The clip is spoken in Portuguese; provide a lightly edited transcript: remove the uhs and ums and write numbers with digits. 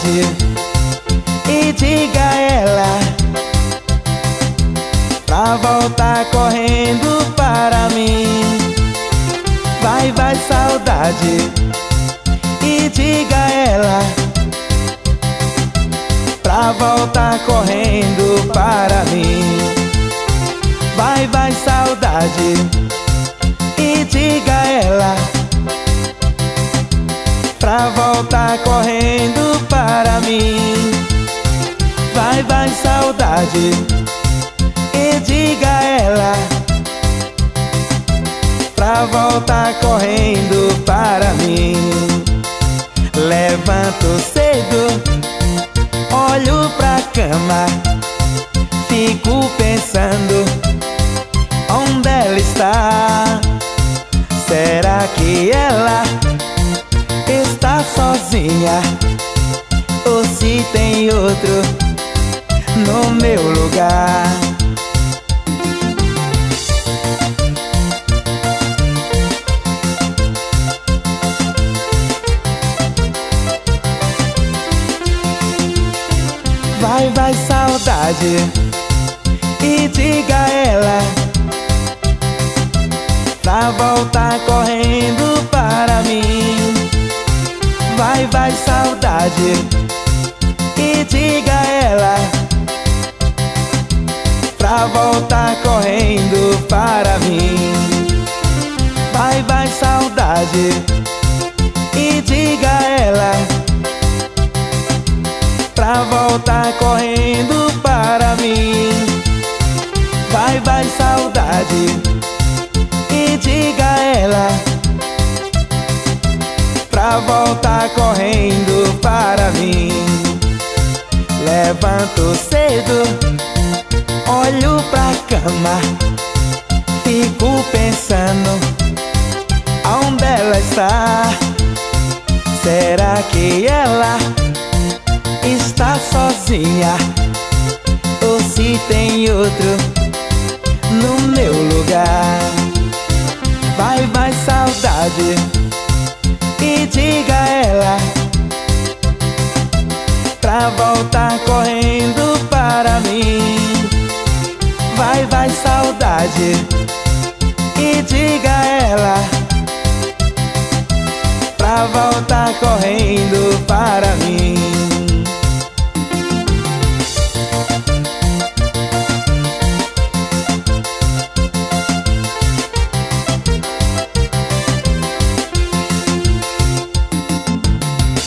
saudade e diga a ela pra voltar correndo para mim. Vai, vai, saudade, e diga a ela pra voltar correndo para mim. Vai, vai, saudade, e diga a ela pra voltar correndo para mim. Vai, vai, saudade, e diga a ela pra voltar correndo para mim. Levanto cedo, olho pra cama, fico pensando onde ela está. Será que ela está sozinha ou se tem outro no meu lugar? Vai, vai, saudade, e diga a ela pra voltar correndo para mim. Vai, vai, saudade, e diga a ela pra voltar correndo para mim. Vai, vai, saudade, e diga a ela pra voltar correndo para mim. Vai, vai, saudade, e diga a ela pra voltar correndo para mim. Levanto cedo, olho pra cama, fico pensando aonde ela está. Será que ela está sozinha ou se tem outro no meu lugar? Vai, vai, saudade, e diga a ela pra voltar correndo para mim. Vai, vai, saudade, e diga a ela pra voltar correndo para mim.